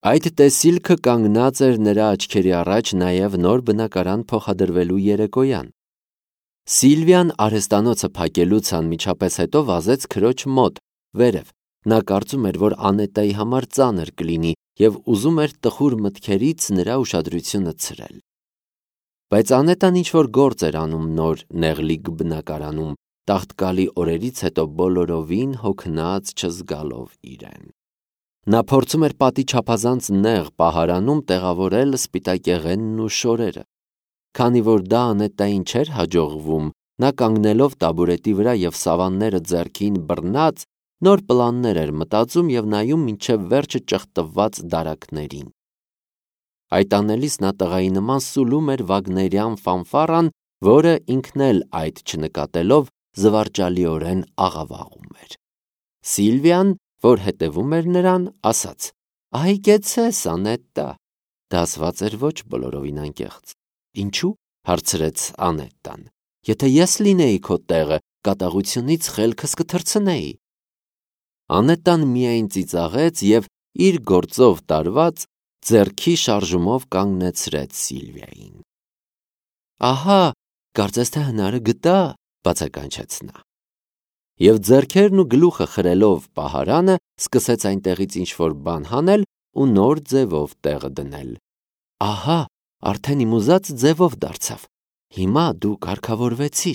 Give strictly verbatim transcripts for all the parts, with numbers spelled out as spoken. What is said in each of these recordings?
Այդ տեսիլքը կանգնած էր նրա աչքերի առաջ նաև նոր բնակարան փոխադրվելու երեկոյան։ Սիլվիան արհեստանոցը փակելուց անմիջապես հետո վազեց քրոջ մոտ, վերև։ Նա կարծում էր, որ Անետայի համար ծանր կլինի և ուզում էր տխուր մտքերից նրա ուշադրությունը ցրել։ Բայց Անետան ինչ-որ գործ էր անում նոր նեղլիկ բնակարանում, տաղտկալի օրերից հետո բոլորովին հոգնած չզգալով իրեն։ Նա փորձում էր պատի չափազանց նեղ պահարանում տեղավորել սպիտակեղենն ու շորերը։ Քանի որ դա Անետային չէր հաջողվում, նա կանգնելով տաբուրետի վրա և սավանները ձեռքին բռնած, նոր պլաններ էր մտածում և նայում մինչև վերջը ճխտված դարակներին։ Այդ անելիս նա տղայի նման սուլում էր վագներյան ֆանֆառան, որը ինքն էլ այդ չնկատելով զվարճալիորեն աղավաղում էր։ Սիլվիան, որ հետևում էր նրան, ասաց. «Այ կեցես, Անետտա»։ Դա ասված էր ոչ բոլորովին անկեղծ։ «Ինչու՞» հարցրեց Անետտան։ «Եթե ես լինեի քո տեղը, կատաղությունից խելքս կթռցնեի»։ Անետտան միայն ծիծաղեց և իր գործով տարված ձեռքի շարժումով կանգնեցրեց Սիլվիային։ «Ահա, կարծես թե հնարը գտա», բացականչեց նա։ Եվ ձեռքերն ու գլուխը խրելով պահարանը, սկսեց այնտեղից ինչ-որ բան հանել ու նոր ձևով տեղը դնել։ «Ահա, արդեն իմ ուզած ձևով դարձավ, հիմա դու կարգավորվեցիր»։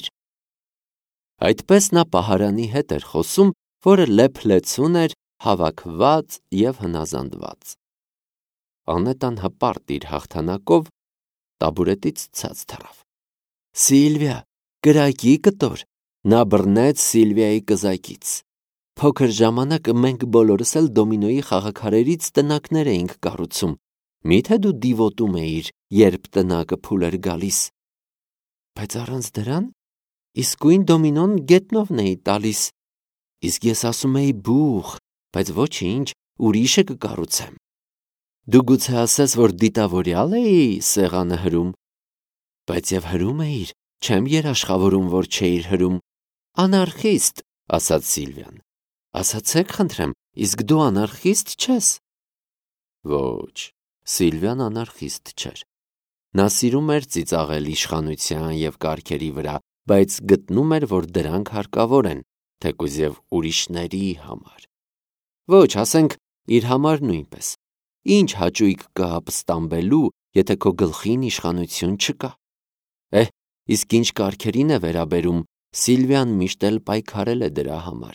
Այդպես նա պահարանի հետ էր խոսում, որը լեփ-լեցուն էր, հավաքված և հնազանդված։ Անետան հպարտ իր հաղթանակով տաբուրետից ցած թռավ։ «Սիլվիա, կրակի կտոր»։ Նա բռնեց Սիլվիայի կզակից։ «Փոքր ժամանակ մենք բոլորս էլ դոմինոյի խաղաքարերից տնակներ էինք կառուցում։ Մի՞թե դու դիվոտում էիր, երբ տնակը փուլ էր գալիս»։ «Բայց առանց դրան իսկույն դոմինոն գետնովն էի տալիս»։ «Իսկ ես ասում էի բուխ, բայց ոչինչ, ուրիշը կկառուցեմ»։ «Դու գուցե ասես, որ դիտավորյալ էի սեղանը հրում»։ «Բայց և հրում էիր, չեմ երաշխավորում, որ չէիր հրում»։ «Անարխիստ», ասաց Սիլվիան։ «Ասացեք խնդրեմ, իսկ դու անարխիստ չես»։ Ոչ, Սիլվիան անարխիստ չէր։ Նա սիրում էր ծիծաղել իշխանության և կարգերի վրա, բայց գտնում էր, որ դրանք հարկավոր են, թեկուզ և ուրիշների համար։ Ոչ, ասենք, իր համար նույնպես։ Ինչ հաճույք կա ապստամբելու, եթե քո գլխին իշխանություն չկա։ Էհ, իսկ ինչ կարգերին է վերաբերում, Սիլվիան միշտ էլ պայքարել է դրա համար։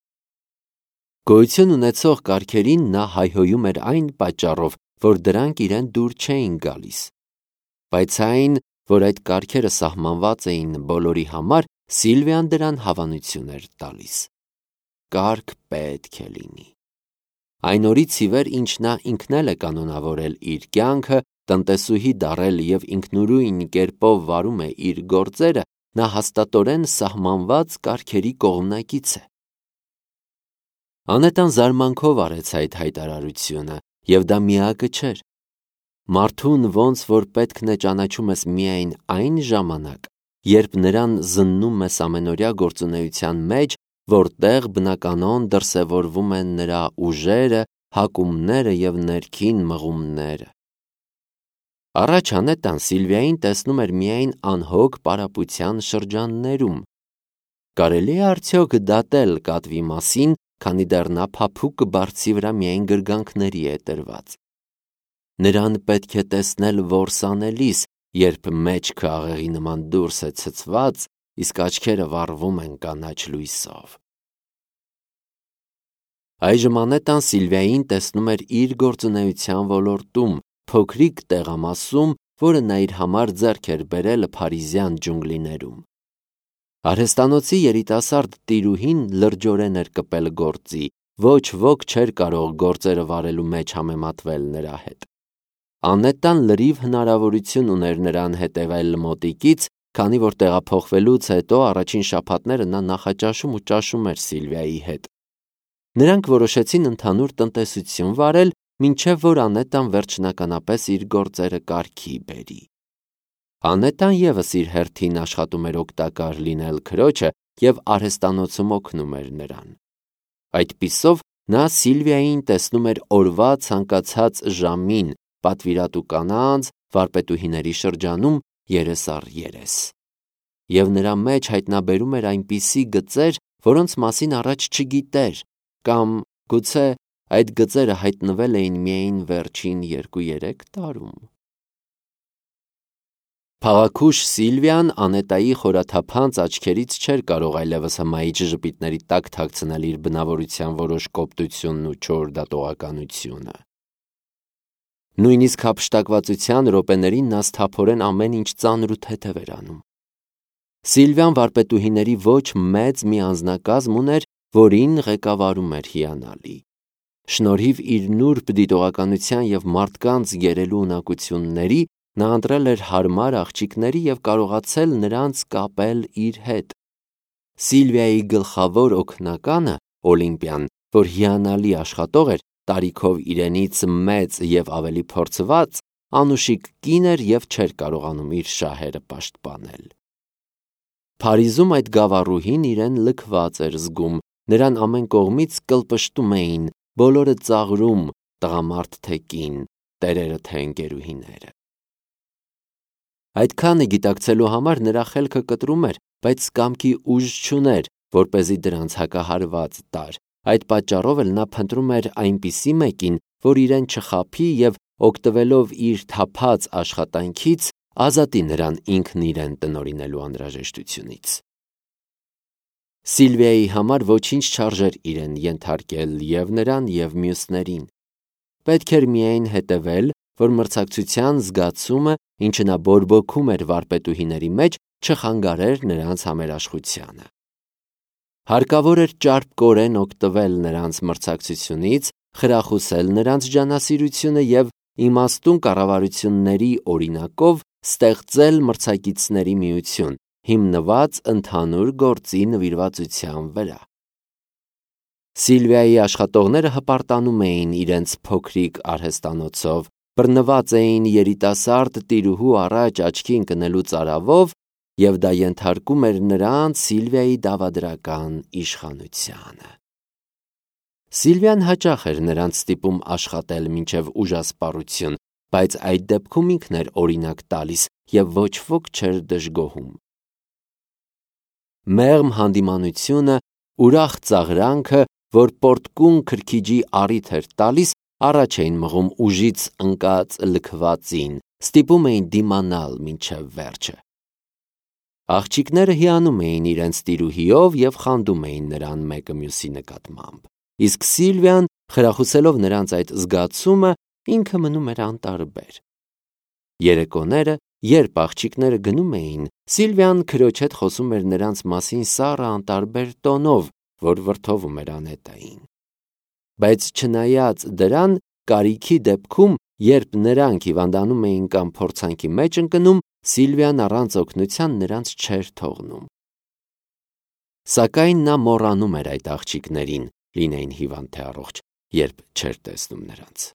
Գոյություն ունեցող կարգերին նա հայհոյում էր այն պատճառով, որ դրանք իրեն դուր չէին գալիս։ Բայց այն, որ այդ կարգերը սահմանված էին բոլորի համար, Սիլվիան դրան հավանություն էր տալիս։ Կարգ պետք է լինի։ Այն օրից ի վեր, ինչ նա ինքն էլ է կանոնավորել իր կյանքը, տնտեսուհի դառել և ինքնուրույն կերպով վարում է իր գործերը, նա հաստատորեն սահմանված կարգերի կողմնակից է։ Անետան զարմանքով արեց այդ հայտարարությունը, և դա միակը չէր։ Մարդուն ոնց որ պետքն է ճանաչում ես միայն այն ժամանակ, երբ նրան զննում ես ամենօրյա գործունեության մեջ, որտեղ բնականon դրսևորվում են նրա ուժերը, հակումները և ներքին մղումները։ Առաջ Անետան Սիլվիային տեսնում էր միայն անհոգ պարապության շրջաններում։ Կարելի է արդյոք դատել կատվի մասին, քանի դեռ նա փափուկ բարձի վրա միայն գրգանքների է տրված։ Նրան պետք է տեսնել որս անելիս, երբ մեջքը աղեղի նման դուրս է ցցված, իսկ աչքերը վառվում են կանաչ լույսով։ Այժմ Անետան Սիլվիային տեսնում էր իր գործունեության ոլորտում, փոքրիկ տեղամասում, որը նա իր համար ձեռք էր բերել փարիզյան ջունգլիներում։ Արհեստանոցի երիտասարդ տիրուհին լրջորեն էր կպել գործի, ոչ ոք չէր կարող գործերը վարելու մեջ համեմատվել նրա հետ։ Անետան լրիվ հնարավորություն ուներ նրան հետևել մոտիկից, քանի որ տեղափոխվելուց հետո առաջին շաբաթները նա նախաճաշում ու ճաշում էր Սիլվիայի հետ։ Նրանք որոշեցին ընդհանուր տնտեսություն վարել, մինչև որ Անետան վերջնականապես իր գործերը կարգի բերի։ Անետան ևս իր հերթին աշխատում էր օգտակար լինել քրոջը և արհեստանոցում օգնում էր նրան։ Այդպիսով Նա Սիլվիային տեսնում էր օրվա ցանկացած ժամին պատվիրատու կանանց, վարպետուհիների շրջանում երես առ երես։ Եվ նրա մեջ հայտնաբերում էր այնպիսի գծեր, որոնց մասին առաջ չգիտեր, կամ գուցե այդ գծերը հայտնվել էին միայն վերջին երկու-երեք տարում։ Փաղաքուշ Սիլվիան Անետայի խորաթափանց աչքերից չէր կարող այլևս հմայիչ ժպիտների տակ թաքցնել իր բնավորության որոշ կոպտությունն ու չոր դատողականությունը։ Նույնիսկ հափշտակվածության րոպեներին նա սթափորեն ամեն ինչ ծանր ու թեթև էր անում։ Սիլվիան վարպետուհիների ոչ մեծ մի անձնակազմ ուներ, որին ղեկավարում էր հիանալի։ Շնորհիվ իր նուրբ դիտողականության և մարդկանց գերելու ունակությունների նա ընտրել էր հարմար աղջիկների և կարողացել նրանց կապել իր հետ։ Սիլվիայի գլխավոր օգնականը Օլիմպիան, որ հիանալի աշխատող էր, տարիքով իրենից մեծ և ավելի փորձված, անուշիկ կին էր և չէր կարողանում իր շահերը պաշտպանել։ Փարիզում այդ գավառուհին իրեն լքված էր զգում, նրան ամեն կողմից կլպշտում էին, բոլորը ծաղրում, տղամարդ թե կին, տերերը թե ընկերուհիները։ Այդքանը գիտակցելու համար նրա խելքը կտրում էր, բայց կամքի ուժ չուներ, որպեսզի դրանց հակահարված տար։ Այդ պատճառով էլ նա փնտրում էր այնպիսի մեկին, որ իրեն չխաբի և օգտվելով իր թափած աշխատանքից ազատի նրան ինքն իրեն տնօրինելու անհրաժեշտությունից։ Սիլվիայի համար ոչինչ չարժեր իրեն ենթարկել և նրան, և մյուսներին։ Պետք էր միայն հետևել, որ մրցակցության զգացումը, ինչը նա բորբոքում էր վարպետուհիների մեջ, չխանգարեր նրանց համերաշխությանը։ Հարկավոր էր ճարպկորեն օգտվել նրանց մրցակցությունից, խրախուսել նրանց ջանասիրությունը և իմաստուն կառավարությունների օրինակով ստեղծել մրցակիցների միություն, հիմնված ընդհանուր գործի նվիրվածության վրա։ Սիլվիայի աշխատողները հպարտանում էին իրենց փոքրիկ արհեստանոցով, բռնված էին երիտասարդ տիրուհու առաջ աչքի ընկնելու ծարավով, և դա ենթարկում էր նրանց Սիլվիայի դավադրական իշխանությանը։ Սիլվիան հաճախ էր նրանց ստիպում աշխատել մինչև ուժասպառություն, բայց այդ դեպքում ինքն էր օրինակ տալիս և ոչ ոք չէր դժգոհում։ Մեղմ հանդիմանությունը, ուրախ ծաղրանքը, որ պոռթկուն քրքիջի առիթ էր տալիս, առաջ էին մղում ուժից ընկած լքվածին, ստիպում էին դիմանալ մինչև վերջը։ Աղջիկները հիանում էին իրենց տիրուհիով և խանդում էին նրան մեկը մյուսի նկատմամբ, իսկ Սիլվիան, խրախուսելով նրանց այդ զգացումը, ինքը մնում էր անտարբեր։ Երեկոները, երբ աղջիկները գնում էին, Սիլվիան քրոջ հետ խոսում էր նրանց մասին սառը անտարբեր տոնով, որ վրդովում էր Անետային։ Բայց չնայած դրան, կարիքի դեպքում, երբ նրանք հիվանդանում էին կամ փորձանքի մեջ ընկնում, Սիլվիան առանց օգնության նրանց չէր թողնում։ Սակայն նա մոռանում էր այդ աղջիկներին, լինեին հիվանդ թե առողջ, երբ չէր տեսնում նրանց։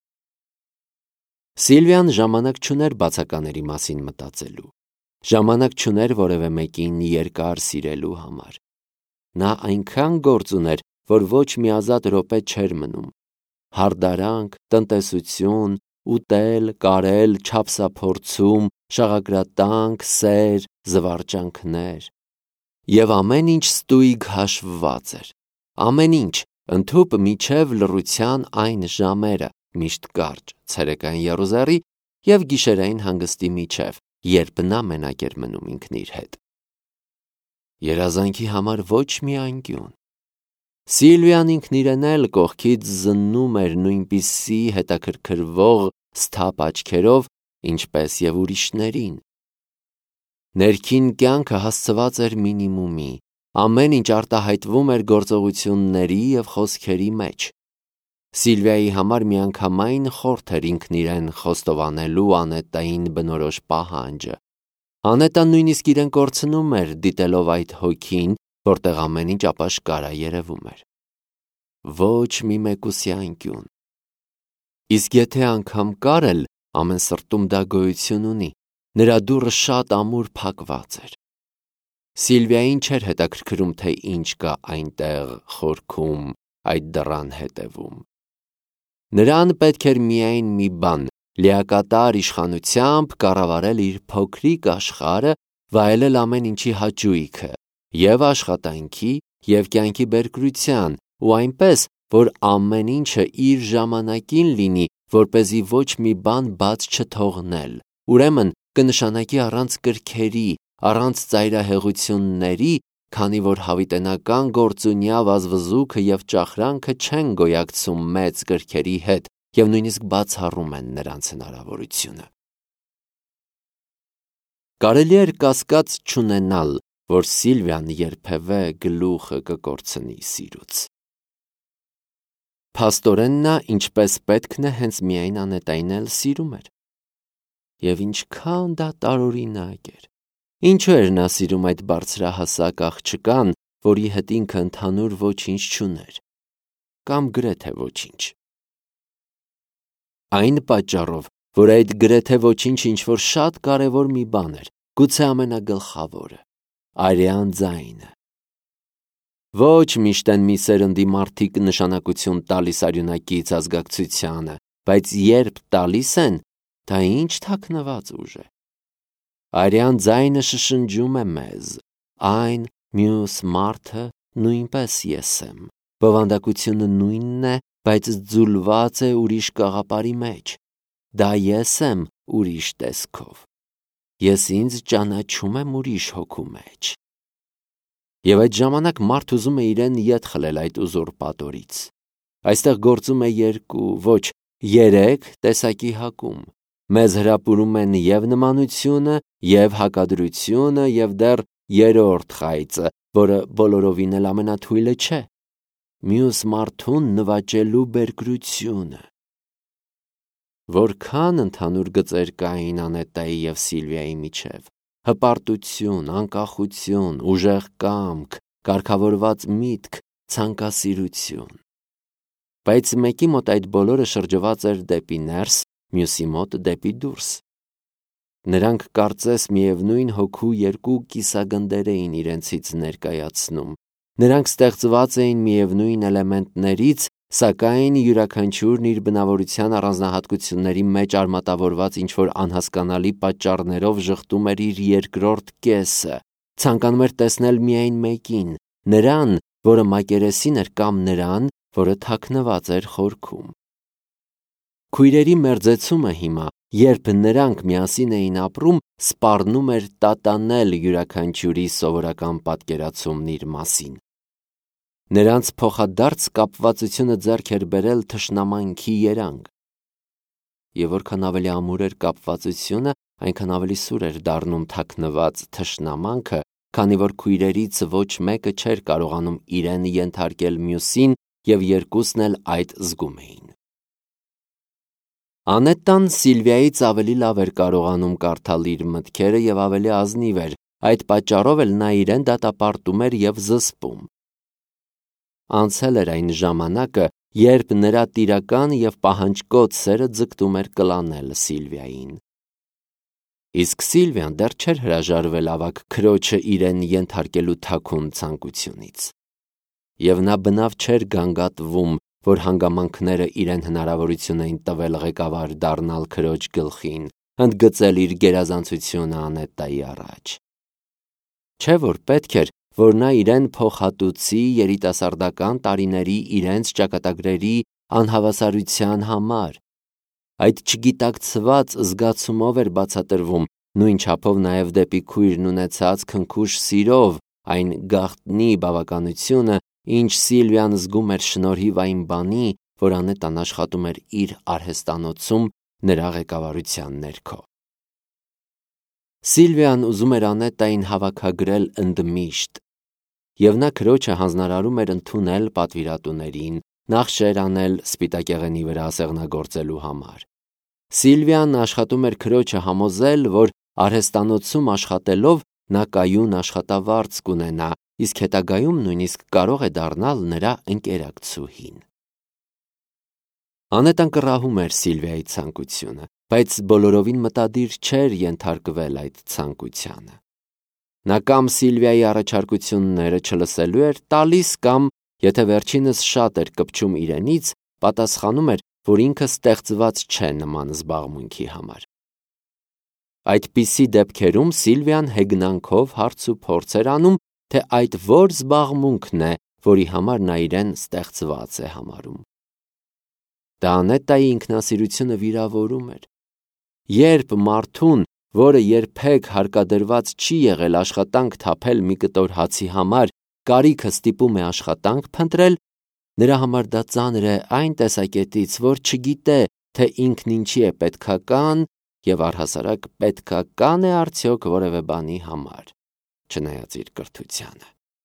Սիլվիան ժամանակ չուներ բացակաների մասին մտածելու, ժամանակ չուներ որևէ մեկին երկար սիրելու համար։ Նա այնքան գործ ուներ, որ ոչ մի ազատ րոպե չէր մնում։ Հարդարանք, տնտեսություն, ուտել, կարել, չափսափորձում, շաղագրատանք, սեր, զվարճանքներ։ Եվ ամեն ինչ ստույգ հաշվված էր։ Ամեն ինչ, ընդհուպ մինչև լռության այն ժամերը, միշտ կարճ, ցերեկային եռուզեռի և գիշերային հանգստի միջև, երբ նա մենակ էր մնում ինքն իր հետ։ Երազանքի համար ոչ մի անկյուն։ Սիլվիան ինքն իրեն էլ կողքից զննում էր նույնպիսի հետաքրքրվող սթափ աչքերով, ինչպես և ուրիշներին։ Ներքին կյանքը հասցված էր մինիմումի, ամեն ինչ արտահայտվում էր գործողությունների և խոսքերի մեջ։ Սիլվիայի համար միանգամայն խորթ էր ինքն իրեն խոստովանելու Անետային բնորոշ պահանջը։ Անետան նույնիսկ իրեն կորցնում էր, դիտելով այդ հոգին, որտեղ ամեն ինչ ապաշխար երևում էր։ Ոչ մի մեկուսի անկյուն։ Իսկ եթե անգամ կար էլ, ամեն սրտում դա գոյություն ունի, նրա դուռը շատ ամուր փակված էր։ Սիլվիային չէր հետաքրքրում, թե ինչ կա այնտեղ խորքում, այդ դռան հետևում։ Նրան պետք էր միայն մի բան՝ լիակատար իշխանությամբ կառավարել իր փոքրիկ աշխարհը, վայելել ամեն ինչի հաճույքը, և աշխատանքի, և կյանքի բերկրության, ու այնպես, որ ամեն ինչը իր ժամանակին լինի, որպեսզի ոչ մի բան բաց չթողնել, ուրեմն կնշանակի առանց կրքերի, առանց ծայրահեղությունների, քանի որ հավիտենական գործունյա վազվզուքը և ճախրանքը չեն գոյակցում մեծ կրքերի հետ և նույնիսկ բացառում են նրանց հնարավորությունը։ Կարելի էր կասկած չունենալ, որ Սիլվիան երբևէ գլուխը կկորցնի սիրուց։ Փաստորեն նա, ինչպես պետքն է, հենց միայն Անետային էլ սիրում էր։ Եվ ինչքան դա տարօրինակ էր։ Ինչու էր նա սիրում այդ բարձրահասակ աղջկան, որի հետ ինքը ընդհանուր ոչինչ չուներ, կամ գրեթե ոչինչ։ Այն պատճառով, որ այդ գրեթե ոչինչ ինչ-որ շատ կարևոր մի բան էր, գուցե ամենագլխավորը՝ արյան ձայնը։ Ոչ միշտ են մի սերնդի մարդիկ նշանակություն տալիս արյունակից ազգակցությանը, բայց երբ տալիս են, դա ինչ թաքնված ուժ է։ Արյան ձայնը շշնջում է մեզ, այն մյուս մարդը նույնպես ես եմ, բովանդակությունը նույնն է, բայց ձուլված է ուրիշ կաղապարի մեջ, դա ես եմ ուրիշ տեսքով, ես ինձ ճանաչում եմ ուրիշ հոգու մեջ։ Եվ այդ ժամանակ մարդ ուզում է իրեն ետ խլել այդ ուզուրպատորից։ Այստեղ գործում է երկու, ոչ երեք տեսակի հակում։ Մեզ հրապուրում են և նմանությունը, և հակադրությունը, և դեռ երրորդ խայծը, որը բոլորովին էլ ամենաթույլը չէ՝ մյուս մարդուն նվաճելու բերկրությունը։ Որքան ընդհանուր գծեր կային Անետայի և Սիլվիայի միջև՝ հպարտություն, անկախություն, ուժեղ կամք, կարգավորված միտք, ցանկասիրություն։ Բայց մեկի մոտ այդ բոլորը շրջված էր դեպի ներս, մյուսի մոտ դեպի դուրս։ Նրանք կարծես միևնույն հոգու երկու կիսագնդեր էին իրենցից ներկայացնում։ Նրանք ստեղծված էին միևնույն էլեմենտներից, սակայն յուրաքանչյուրն իր բնավորության առանձնահատկությունների մեջ արմատավորված ինչ-որ անհասկանալի պատճառներով ժխտում էր իր երկրորդ կեսը, ցանկանում էր տեսնել միայն մեկին, նրան, որը մակերեսին էր, կամ նրան, որը թաքնված էր խորքում։ Քույրերի մերձեցումը հիմա, երբ նրանք միասին էին ապրում, սպառնում էր տատանել յուրաքանչյուրի սովորական պատկերացումն իր մասին։ Նրանց փոխադարձ կապվածությունը ձեռք էր բերել թշնամանքի երանգ։ Եվ որքան ավելի ամուր էր կապվածությունը, այնքան ավելի սուր էր դառնում թաքնված թշնամանքը, քանի որ քույրերից ոչ մեկը չէր կարողանում իրեն ենթարկել մյուսին, և երկուսն էլ այդ զգում էին։ Անետան Սիլվիայից ավելի լավ էր կարողանում կարդալ իր մտքերը և ավելի ազնիվ էր, այդ պատճառով էլ նա իրեն դատապարտում էր և զսպում։ Անցել էր այն ժամանակը, երբ նրա տիրական և պահանջկոտ սերը ձգտում էր կլանել Սիլվիային։ Իսկ Սիլվիան դեռ չէր հրաժարվել ավագ քրոջը իրեն ենթարկելու թաքուն ցանկությունից։ Եվ նա բնավ չէր գանգատվում, որ հանգամանքները իրեն հնարավորություն էին տվել ղեկավար դառնալ քրոջ գլխին, ընդգծել իր գերազանցությունը Անետայի առաջ։ Չէ՞ որ պետք էր, որ նա իրեն փոխհատուցի երիտասարդական տարիների իրենց ճակատագրերի անհավասարության համար։ Այդ չգիտակցված զգացումով էր բացատրվում, նույն չափով նաև դեպի քույրն ունեցած քնքուշ սիրով, այն գաղտնի բավականությունը, ինչ Սիլվիան զգում էր շնորհիվ այն բանի, որ Անետան աշխատում էր իր արհեստանոցում նրա ղեկավարության ներքո։ Սիլվիան ուզում էր Անետային հավաքագրել ընդմիշտ, և նա քրոջը հանձնարարում էր ընդունել պատվիրատուներին, նախշեր անել սպիտակեղենի վրա ասեղնագործելու համար։ Սիլվիան աշխատում էր քրոջը համոզել, որ արհեստանոցում աշխատելով նա կայուն աշխատավարձ կունենա, իսկ հետագայում նույնիսկ կարող է դառնալ նրա ընկերակցուհին։ Անետան կռահում էր Սիլվիայի ցանկությունը, բայց բոլորովին մտադիր չէր ենթարկվել այդ ցանկությանը։ Նա կամ Սիլվիայի առաջարկությունները չլսելու էր տալիս, կամ Եթե վերջինս շատ էր կպչում իրենից, պատասխանում էր, որ ինքը ստեղծված չէ նման զբաղմունքի համար։ Այդպիսի դեպքերում Սիլվիան հեգնանքով հարց ու փորձ էր անում, թե այդ որ զբաղմունքն է, որի համար նա իրեն ստեղծված է համարում։ Դա Անետայի ինքնասիրությունը վիրավորում էր։ Երբ մարդուն, որը երբեք հարկադրված չի եղել աշխատանք թափել մի կտոր հացի համար, կարիքը ստիպում է աշխատանք փնտրել, նրա համար դա ծանր է այն տեսակետից, որ չգիտե, թե ինքն ինչի է պետքական և առհասարակ պետքական է արդյոք որևէ բանի համար, չնայած իր կրթությանը։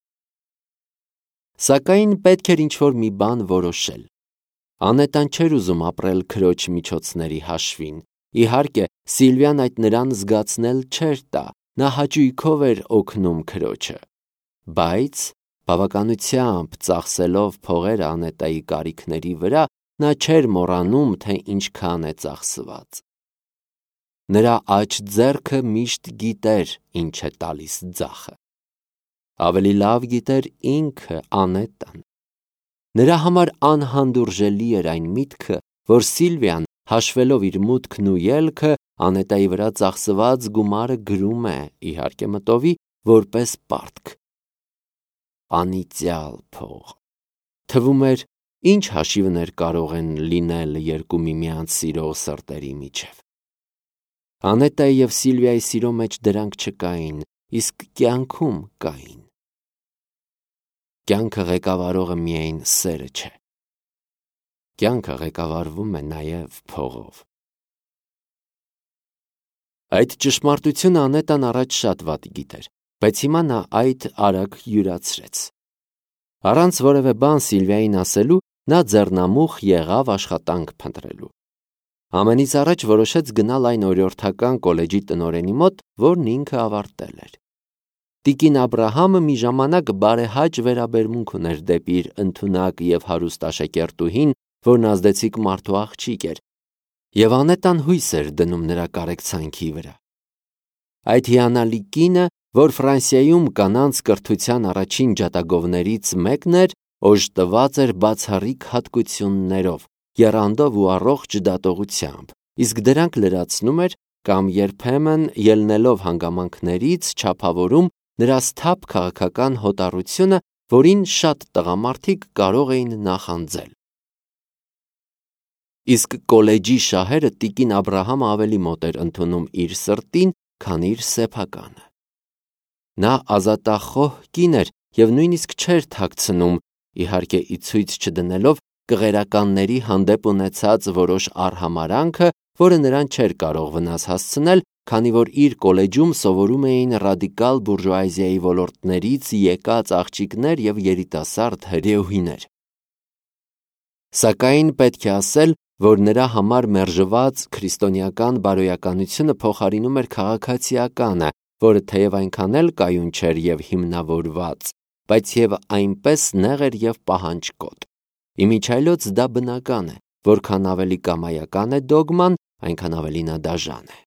Սակայն պետք էր ինչ-որ մի բան որոշել։ Անետան չէր ուզում ապրել քրոջ միջոցների հաշվին։ Իհարկե, Սիլվիան այդ նրան զգացնել չէր տա, նա հաճույքով էր օգնում քրոջը, բայց բավականությամբ ծախսելով փողերը Անետայի կարիքների վրա, նա չէր մոռանում, թե ինչքան է ծախսված։ Նրա աջ ձեռքը միշտ գիտեր, ինչ է տալիս ձախը։ Ավելի լավ գիտեր ինքը Անետան։ Նրա համար անհանդուրժելի էր այն միտքը, որ Սիլվիան, հաշվելով իր մուտքն ու ելքը, Անետայի վրա ծախսված գումարը գրում է, իհարկե մտովի, որպես պարտք։ Անիծյալ փող։ Թվում էր, ինչ հաշիվներ կարող են լինել երկու միմյանց սիրող սրտերի միջև։ Անետայի և Սիլվիայի սիրո մեջ դրանք չկային, իսկ կյանքում կային։ Կյանքը ղեկավարողը միայն սերը չէ։ Կյանքը ղեկավարվում է նաև փողով։ Այդ ճշմարտությունը Անետան առաջ շատ վատ գիտեր, բայց հիմա նա այդ արագ յուրացրեց։ Առանց որևէ բան Սիլվիային ասելու, նա ձեռնամուխ եղավ աշխատանք փնտրելու։ Ամենից առաջ որոշեց գնալ այն օրիորդական կոլեջի տնօրենի մոտ, որն ինքը ավարտել էր։ Տիկին Աբրահամը մի ժամանակ բարեհաճ վերաբերմունք ուներ դեպի իր ընդունակ և հարուստ աշակերտուհին, որն ազդեցիկ մարդու աղջիկ էր, և Անետան հույս էր դնում նրա կարեկցանքի վրա։ Այդ հիանալի կինը, որ Ֆրանսիայում կանանց կրթության առաջին ջատագովներից մեկն էր, օժտված էր բացառիկ հատկություններով, եռանդով ու առողջ դատողությամբ, իսկ դրանք լրացնում էր կամ երբեմն ելնելով հանգամանքներից չափավորում նրա սթափ քաղաքական հոտառությունը, որին շատ տղամարդիկ կարող էին նախանձել։ Իսկ կոլեջի շահերը տիկին Աբրահամը ավելի մոտ էր ընդունում իր սրտին, քան իր սեփականը։ Նա ազատախոհ կին էր և նույնիսկ չէր թաքցնում, իհարկե ի ցույց չդնելով կղերականների հանդեպ ունեցած որոշ արհամարանքը, որը նրան չէր կարող վնաս հասցնել, քանի որ իր կոլեջում սովորում էին ռադիկալ բուրժուազիայի ոլորտներից եկած աղջիկներ և երիտասարդ հրեուհիներ։ Սակայն պետք է ասել, որ նրա համար մերժված քրիստոնեական բարոյականությունը փոխարինում էր քաղաքացիականը, որը թեև այնքան էլ կայուն չէր և հիմնավորված, բայց և այնպես նեղ էր և պահանջկոտ։ Իմիջիայլոց դա բնական է, որքան ավելի կամայական է դոգման, այնքան ավելի նա դաժան է։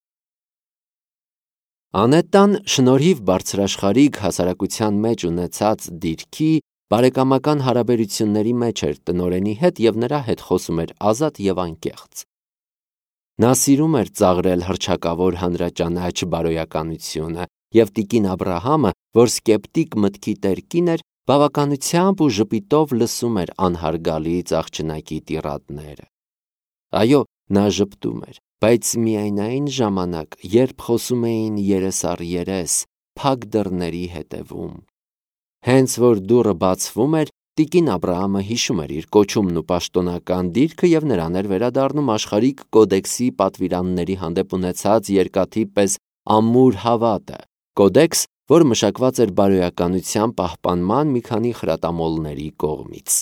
Անետան շնորհիվ բարձրաշխարհիկ հասարակության մեջ ունեցած դիրքի, բարեկամական հարաբերությունների մեջ էր տնօրենի հետ և նրա հետ խոսում էր ազատ և անկեղծ։ Նա սիրում էր ծաղրել հռչակավոր հանրաճանաչ բարոյականությունը, և տիկին Աբրահամը, որ սկեպտիկ մտքի տեր կին էր, բավականությամբ ու ժպիտով լսում էր անհարգալից աղջնակի տիրատները։ Այո, նա ժպտում էր, բայց միայն այն ժամանակ, երբ խոսում էին երես առ երես, փակ դռների հետևում։ Հենց որ դուռը բացվում էր, տիկին Աբրահամը հիշում էր իր կոչումն ու պաշտոնական դիրքը և նրան էր վերադառնում աշխարհիկ կոդեքսի պատվիրանների հանդեպ ունեցած երկաթի պես ամուր հավատը, կոդեքս, որ մշակված էր բարոյականության պահպանման մի քանի խրատամոլների կողմից։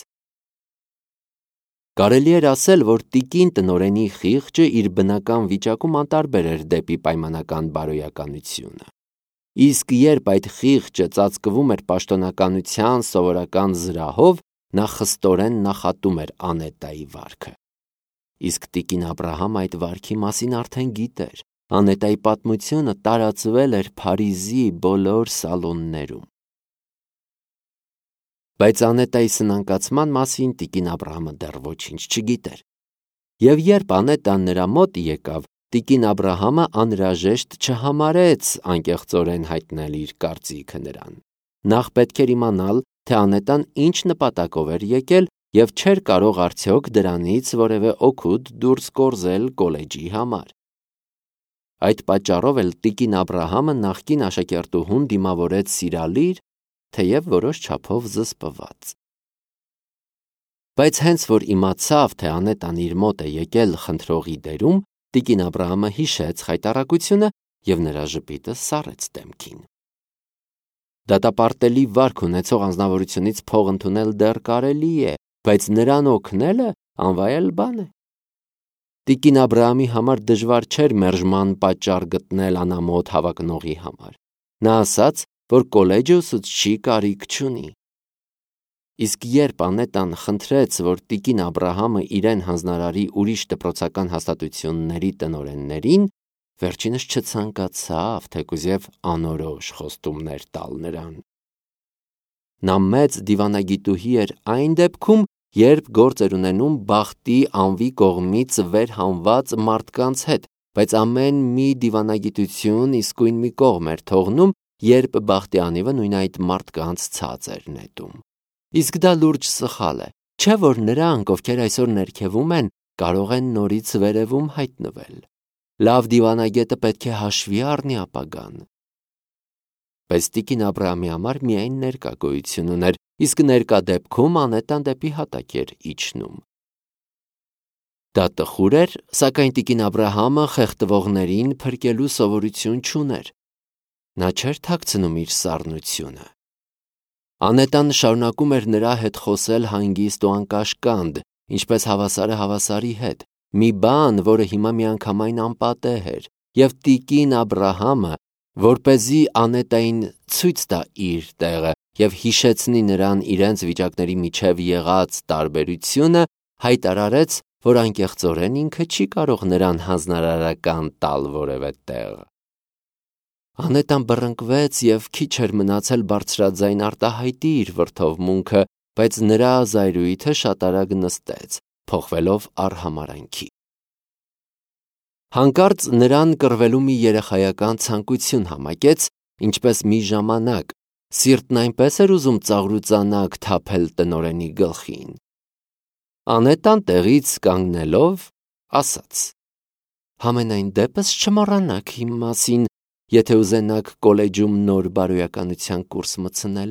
Կարելի էր ասել, որ տիկին տնօրենի խիղճը իր բնական վիճակում անտարբեր էր դեպի պայմանական բարոյականությունը։ Իսկ երբ այդ խիղճը ծածկվում էր պաշտոնականության սովորական զրահով, նա խստորեն նախատում էր Անետայի վարքը։ Իսկ տիկին Աբրահամը այդ վարքի մասին արդեն գիտեր։ Անետայի պատմությունը տարածվել էր Փարիզի բոլոր սալոններում։ Բայց Անետայի սնանկացման մասին տիկին Աբրահամը դեռ ոչինչ չգիտեր։ Եվ երբ Անետան նրա մոտ եկավ, տիկին Աբրահամը անհրաժեշտ չհամարեց անկեղծորեն հայտնել իր կարծիքը նրան։ Նախ պետք էր իմանալ, թե Անետան ինչ նպատակով էր եկել և չէր կարող արդյոք դրանից որևէ օգուտ դուրս կորզել կոլեջի համար։ Այդ պատճառով էլ տիկին Աբրահամը նախկին աշակերտուհուն դիմավորեց սիրալիր, թեև որոշ չափով զսպված։ Բայց հենց որ իմացավ, թե Անետան իր մոտ է եկել խնդրողի դերում, տիկին Աբրահամը հիշեց խայտառակությունը և նրա ժպիտը սառեց դեմքին։ Դատապարտելի վարք ունեցող անձնավորությունից փող ընդունել դեռ կարելի է, բայց նրան օգնելը անվայել բան է։ Տիկին Աբրահամի համար դժվար չէր մերժման պատճառ գտնել անամոթ հավակնողի համար։ Նա ասաց, որ կոլեջը ուսուցչի կարիք չունի։ Իսկ երբ Անետան խնդրեց, որ տիկին Աբրահամը իրեն հանձնարարի ուրիշ դպրոցական հաստատությունների տնօրեններին, վերջինս չցանկացավ, թեկուզև անորոշ խոստումներ տալ նրան։ Նա մեծ դիվանագիտուհի էր այն դեպքում, երբ գործ էր ունենում բախտի անվի կողմից վերհանված մարդկանց հետ, բայց ամեն մի դիվանագիտություն իսկույն մի կողմ էր թողնում, երբ բախտի անիվը նույն այդ մարդկանց ցած էր նետում։ Իսկ դա լուրջ սխալ է, չէ՞ որ նրանք, ովքեր այսօր ներքևում են, կարող են նորից վերևում հայտնվել։ Լավ դիվանագետը պետք է հաշվի առնի ապագան։ Բայց տիկին Աբրահամի համար միայն ներկա գոյություն ուներ, իսկ ներկա դեպքում Անետան դեպի հատակ էր իջնում։ Դա տխուր էր, սակայն տիկին Աբրահամը խեղդվողներին փրկելու սովորություն չուներ։ Նա չէր թաքցնում իր սառնությունը։ Անետան շարունակում էր նրա հետ խոսել հանգիստ ու անկաշկանդ, ինչպես հավասարը հավասարի հետ, մի բան, որը հիմա միանգամայն անպատեհ էր, և տիկին Աբրահամը, որպեսզի Անետային ցույց տա իր տեղը և հիշեցնի նրան իրենց վիճակների միջև եղած տարբերությունը, հայտարարեց, որ անկեղծորեն ինքը չի կարող նրան հանձնարարական տալ որևէ տեղ։ Անետան բռնկվեց և քիչ էր մնացել բարձրաձայն արտահայտի իր վրդովմունքը, բայց նրա զայրույթը շատ արագ նստեց, փոխվելով արհամարհանքի։ Հանկարծ նրան կռվելու մի երեխայական ցանկություն համակեց, ինչպես մի ժամանակ, սիրտն այնպես էր ուզում ծաղրուծանակ թափել տնօրենի գլխին։ Անետան տեղից կանգնելով ասաց. «Համենայն դեպս չմոռանաք իմ մասին, եթե ուզենաք կոլեջում նոր բարոյականության կուրս մտցնել»։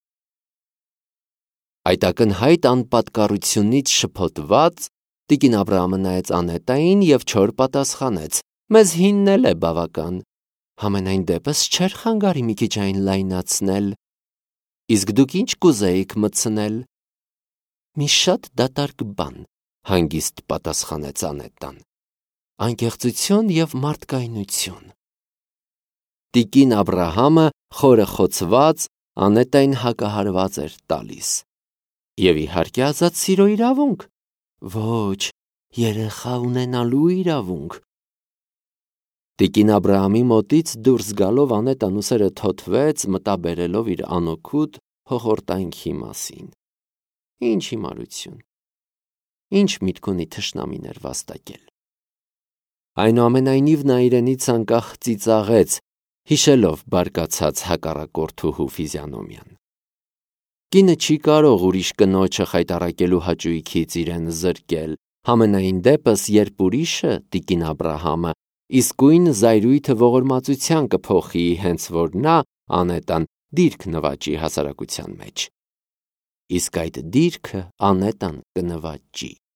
Այդ ակնհայտ անպատկառությունից շփոթված, տիկին Աբրահամը նայեց Անետային և չոր պատասխանեց. «Մեզ հինն էլ է բավական, համենայն դեպս չէր խանգարի մի քիչ այն լայնացնել։ Իսկ դուք ինչ կուզեիք մտցնել»։ «Մի շատ դատարկ բան», հանգիստ պատասխանեց Անետան։ «Անկեղծություն և մարդկայնություն»։ Տիկին Աբրահամը խորը խոցված Անետային հակահարված էր տալիս։ Եվ իհարկե ազատ սիրո իրավունք։ Ոչ, երեխա ունենալու իրավունք։ Տիկին Աբրահամի մոտից դուրս գալով Անետան ուսերը թոթվեց, մտաբերելով իր անօգուտ հոխորտանքի մասին։ Ինչ հիմարություն։ Ինչ միտք ունի թշնամիներ վաստակել։ Այնուամենայնիվ նա իրենից անկախ ծիծաղեց, հիշելով բարկացած հակառակորդուհու ֆիզիոնոմիան։ Կինը չի կարող ուրիշ կնոջը խայտառակելու հաճույքից իրեն զրկել, համենայն դեպս, երբ ուրիշը, տիկին Աբրահամը, իսկույն զայրույթը ողորմածության կփոխի, հենց որ նա, Անետան, դիրք նվաճի հասարակության մեջ։ Իսկ այդ դիրքը Անետան կնվաճի։